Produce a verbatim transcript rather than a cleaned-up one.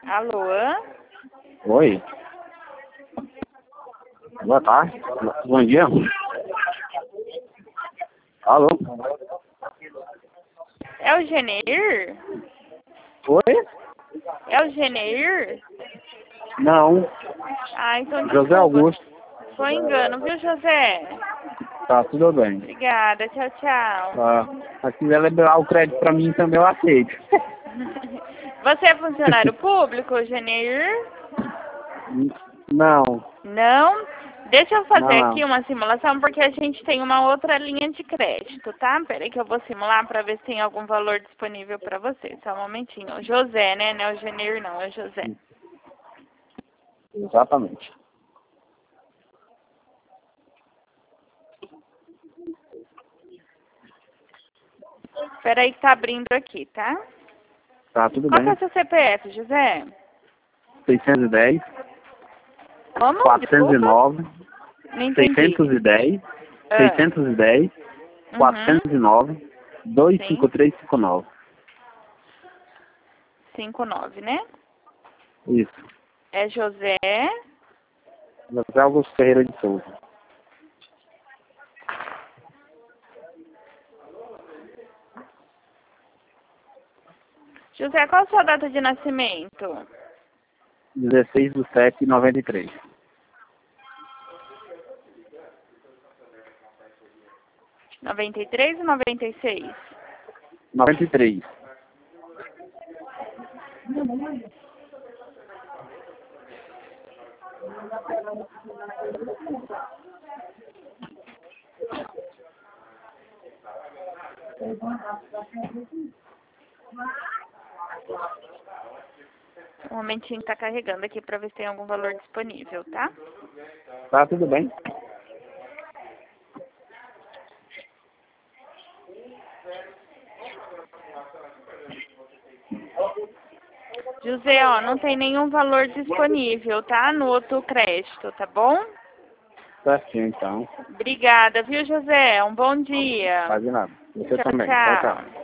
Alô? Oi. Boa tarde. Bom dia. Alô? É o Geneir? Oi? É o Geneir? Não. Ah, então José desculpa. Augusto. Foi engano, viu, José? Tá, tudo bem. Obrigada, tchau, tchau. Tá. Se quiser liberar o crédito pra mim também, eu aceito. Você é funcionário público, Geneir? Não. Não? Deixa eu fazer Não, aqui não. uma simulação, porque a gente tem uma outra linha de crédito, tá? Peraí que eu vou simular para ver se tem algum valor disponível para você. Só um momentinho. O José, né? Não é o Geneir, não. É o José. Exatamente. Peraí que tá abrindo aqui, tá? Tá, tudo Qual que é bem. o seu C P F, José? seiscentos e dez, Como? quatrocentos e Desculpa? nove, Não entendi. seiscentos e dez, Ah. seiscentos e dez, Uhum. quatrocentos e nove, dois Sim. cinco três cinco nove. cinco nove, né? Isso. É José. José Augusto Ferreira de Souza. José, qual a sua data de nascimento? dezesseis de sete de noventa e três. noventa e três ou noventa e seis? noventa e três. Um momentinho tá carregando aqui para ver se tem algum valor disponível, tá? Tá, tudo bem. José, ó, não tem nenhum valor disponível, tá? No outro crédito, tá bom? Certinho, então. Obrigada, viu, José? Um bom dia. Faz nada. Você Tchau, também. Tchau, tchau. tchau.